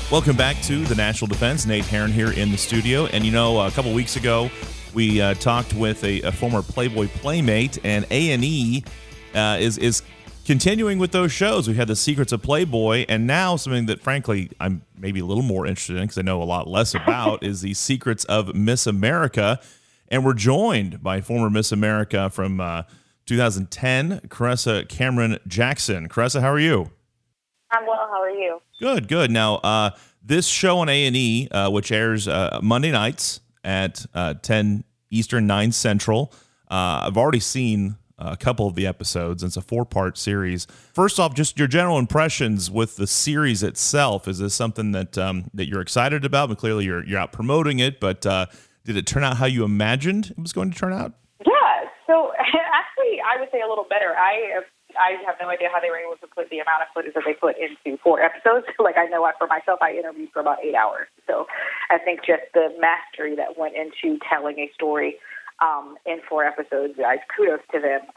Welcome back to the National Defense. Nate Herron here in the studio. And, a couple weeks ago, we talked with a former Playboy playmate, and A&E is continuing with those shows. We had The Secrets of Playboy, and now something that, frankly, I'm maybe a little more interested in because I know a lot less about is The Secrets of Miss America. And we're joined by former Miss America from 2010, Caressa Cameron Jackson. Caressa, how are you? I'm well. How are you? Good. Now, this show on A&E, which airs Monday nights at 10 Eastern, 9 Central, I've already seen a couple of the episodes. It's a 4-part series. First off, just your general impressions with the series itself. Is this something that that you're excited about? But clearly, you're out promoting it. But did it turn out how you imagined it was going to turn out? Yeah. So actually, I would say a little better. I have no idea how they were able to put the amount of footage that they put into 4 episodes. Like, I know for myself, I interviewed for about 8 hours. So I think just the mastery that went into telling a story in 4 episodes, kudos to them.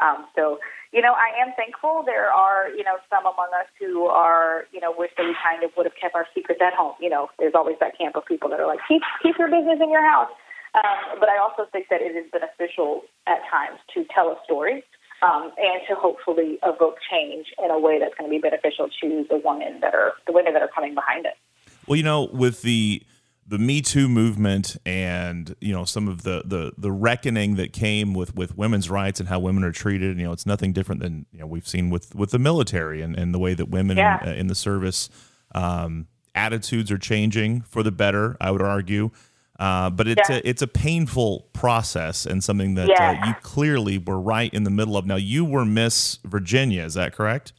I am thankful. There are, some among us who are, wish that we kind of would have kept our secrets at home. There's always that camp of people that are like, keep your business in your house. But I also think that it is beneficial at times to tell a story. And to hopefully evoke change in a way that's going to be beneficial to the women that are coming behind it. Well, with the Me Too movement and some of the reckoning that came with women's rights and how women are treated, it's nothing different than we've seen with the military and the way that women in the service attitudes are changing for the better, I would argue. But it's a painful process and something that you clearly were right in the middle of. Now, you were Miss Virginia, is that correct?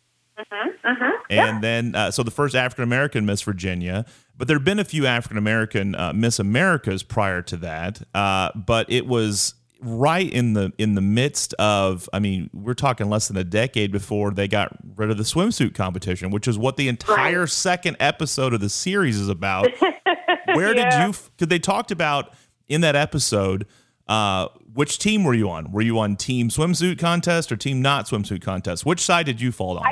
And then, so the first African-American Miss Virginia, but there have been a few African-American Miss Americas prior to that, but it was right in the midst of, we're talking less than a decade before they got rid of the swimsuit competition, which is what the entire second episode of the series is about. Where did you, because they talked about in that episode, which team were you on? Were you on team swimsuit contest or team not swimsuit contest? Which side did you fall on?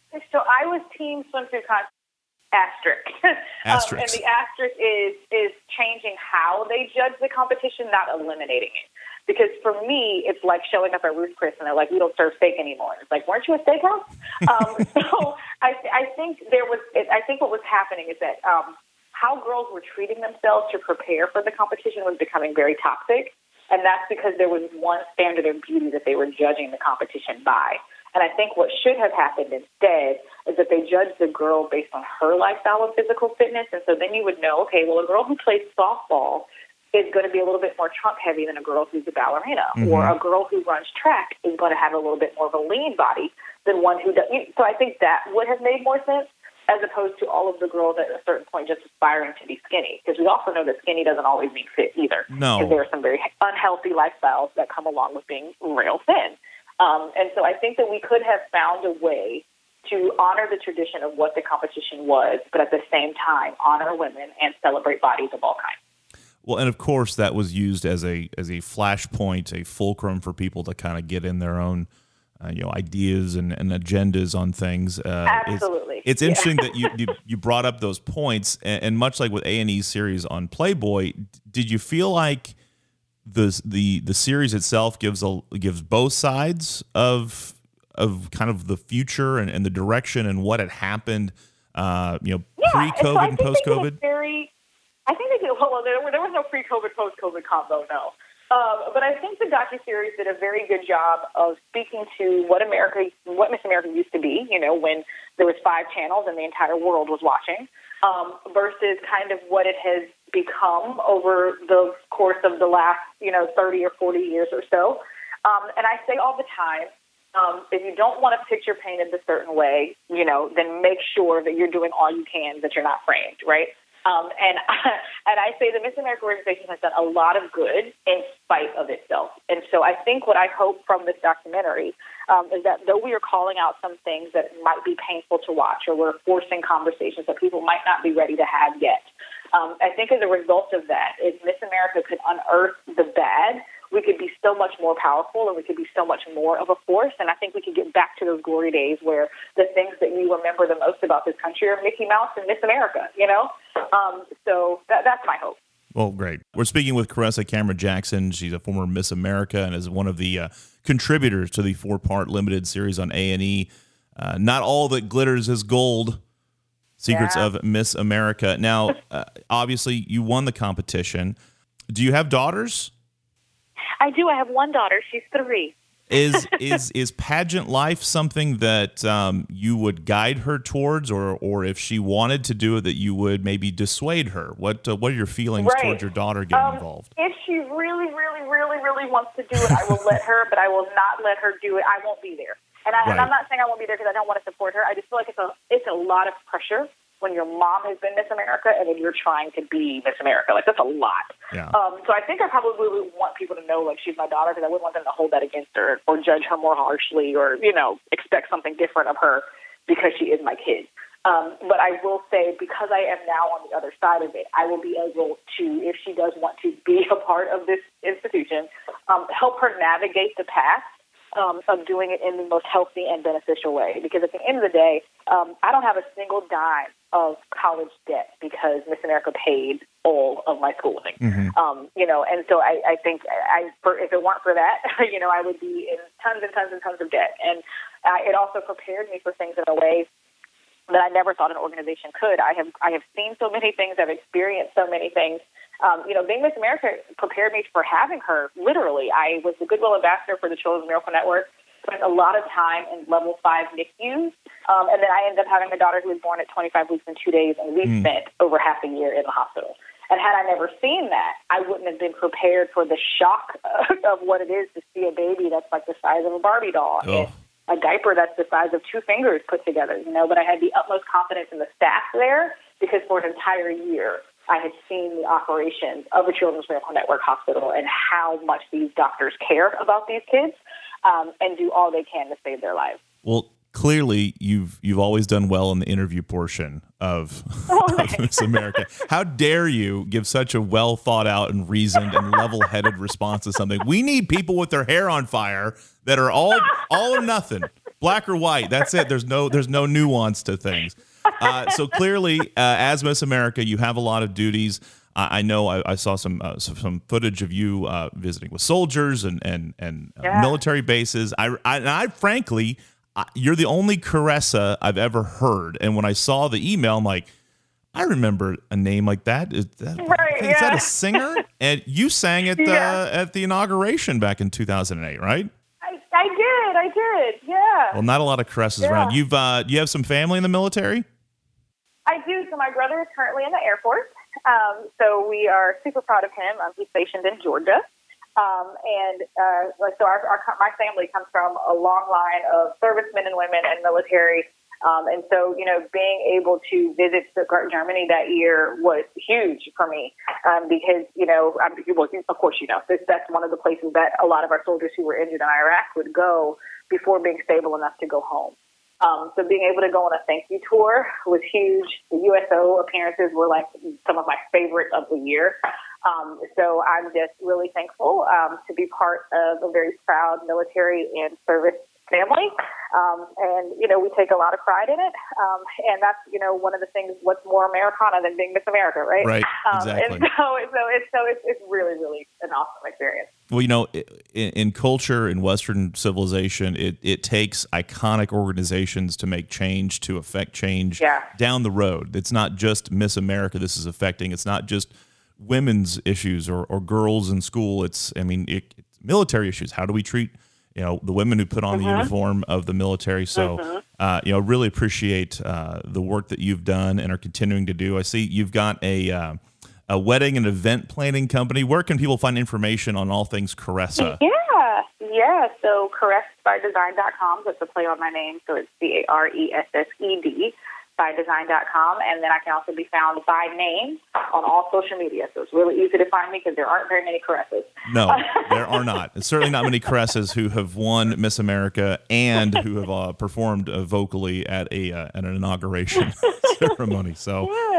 I was team swimsuit contest, asterisk. Asterisk. And the asterisk is changing how they judge the competition, not eliminating it. Because for me, it's like showing up at Ruth's Chris and they're like, we don't serve steak anymore. It's like, weren't you a steakhouse? So I think I think what was happening is that how girls were treating themselves to prepare for the competition was becoming very toxic. And that's because there was one standard of beauty that they were judging the competition by. And I think what should have happened instead is that they judged the girl based on her lifestyle and physical fitness. And so then you would know, okay, well, a girl who plays softball is going to be a little bit more trunk heavy than a girl who's a ballerina, or a girl who runs track is going to have a little bit more of a lean body than one who does. So I think that would have made more sense, as opposed to all of the girls at a certain point just aspiring to be skinny. Because we also know that skinny doesn't always mean fit either. No. Because there are some very unhealthy lifestyles that come along with being real thin. And so I think that we could have found a way to honor the tradition of what the competition was, but at the same time honor women and celebrate bodies of all kinds. Well, and of course that was used as a flashpoint, a fulcrum for people to kind of get in their own ideas and agendas on things. Absolutely. It's interesting that you brought up those points, and much like with A&E's series on Playboy, did you feel like the series itself gives both sides of kind of the future and the direction and what had happened, pre-COVID and post-COVID? I think they did. Well, there was no pre-COVID, post-COVID combo, no. But I think the docuseries did a very good job of speaking to what Miss America used to be, when there was 5 channels and the entire world was watching, versus kind of what it has become over the course of the last, 30 or 40 years or so. And I say all the time, if you don't want a picture painted a certain way, then make sure that you're doing all you can, that you're not framed, right? And I say the Miss America organization has done a lot of good in spite of itself. And so I think what I hope from this documentary is that though we are calling out some things that might be painful to watch, or we're forcing conversations that people might not be ready to have yet, I think as a result of that, if Miss America could unearth the bad we could be so much more powerful and we could be so much more of a force. And I think we could get back to those glory days where the things that you remember the most about this country are Mickey Mouse and Miss America, you know? So that's my hope. Well, great. We're speaking with Caressa Cameron Jackson. She's a former Miss America and is one of the contributors to the 4-part limited series on A&E. Not All That Glitters is Gold, Secrets of Miss America. Now, obviously, you won the competition. Do you have daughters? I do. I have one daughter. She's 3. Is pageant life something that you would guide her towards, or if she wanted to do it, that you would maybe dissuade her? What are your feelings towards your daughter getting involved? If she really, really, really, really wants to do it, I will let her, but I will not let her do it. I won't be there. And I'm not saying I won't be there because I don't want to support her. I just feel like it's a lot of pressure when your mom has been Miss America and then you're trying to be Miss America. Like, that's a lot. Yeah. So I think I probably would want people to know, like, she's my daughter, because I wouldn't want them to hold that against her or judge her more harshly or, you know, expect something different of her because she is my kid. But I will say, because I am now on the other side of it, I will be able to, if she does want to be a part of this institution, help her navigate the path of doing it in the most healthy and beneficial way. Because at the end of the day, I don't have a single dime of college debt because Miss America paid all of my schooling. Mm-hmm. You know, and so I think if it weren't for that, you know, I would be in tons and tons and tons of debt. And it also prepared me for things in a way that I never thought an organization could. I have seen so many things. I've experienced so many things. You know, being Miss America prepared me for having her. Literally, I was the Goodwill Ambassador for the Children's Miracle Network. Spent a lot of time in level 5 NICUs, and then I ended up having a daughter who was born at 25 weeks and 2 days, and we spent over half a year in the hospital. And had I never seen that, I wouldn't have been prepared for the shock of what it is to see a baby that's like the size of a Barbie doll. Oh. And a diaper that's the size of 2 fingers put together, you know, but I had the utmost confidence in the staff there because for an entire year I had seen the operations of a Children's Miracle Network hospital and how much these doctors care about these kids and do all they can to save their lives. Well, clearly you've always done well in the interview portion of Miss America. How dare you give such a well thought out and reasoned and level-headed response to something? We need people with their hair on fire that are all or nothing, black or white. That's it. There's no nuance to things. So clearly, as Miss America, you have a lot of duties. I know I saw some footage of you visiting with soldiers and military bases. I frankly, you're the only Caressa I've ever heard. And when I saw the email, I'm like, I remember a name like that. Is that a singer? And you sang at the inauguration back in 2008, right? I did. Yeah. Well, not a lot of Caressas around. You have some family in the military? I do. So my brother is currently in the Air Force. So we are super proud of him. He's stationed in Georgia. My family comes from a long line of servicemen and women and military. And so, you know, being able to visit Stuttgart, Germany that year was huge for me because, you know, of course, you know, that's one of the places that a lot of our soldiers who were injured in Iraq would go before being stable enough to go home. So being able to go on a thank you tour was huge. The USO appearances were like some of my favorites of the year. So I'm just really thankful to be part of a very proud military and service family. And, you know, we take a lot of pride in it. And that's, you know, one of the things, what's more Americana than being Miss America, right? Right, exactly. And so it's really, really an awesome experience. Well, you know, in culture, in Western civilization, it takes iconic organizations to make change, to affect change down the road. It's not just Miss America this is affecting. It's not just women's issues or girls in school. It's military issues. How do we treat, you know, the women who put on the uniform of the military? So, you know, really appreciate the work that you've done and are continuing to do. I see you've got a wedding and event planning company. Where can people find information on all things Caressa? Yeah. So CaressByDesign.com. That's a play on my name. So it's CARESSED bydesign.com. And then I can also be found by name on all social media. So it's really easy to find me because there aren't very many Caressas. No, there are not. It's certainly not many Caressas who have won Miss America and who have performed vocally at an inauguration ceremony. So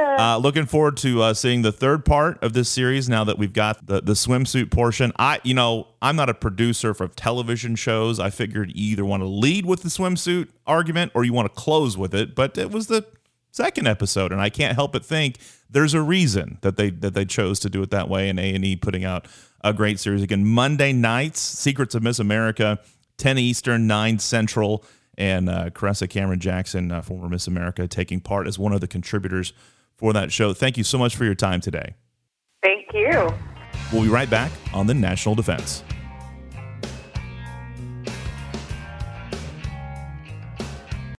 Looking forward to seeing the third part of this series now that we've got the swimsuit portion. I'm not a producer for television shows. I figured you either want to lead with the swimsuit argument or you want to close with it, but it was the second episode, and I can't help but think there's a reason that they chose to do it that way, and A&E putting out a great series. Again, Monday nights, Secrets of Miss America, 10 Eastern, 9 Central, and Caressa Cameron Jackson, former Miss America, taking part as one of the contributors for that show. Thank you so much for your time today. Thank you. We'll be right back on the National Defense.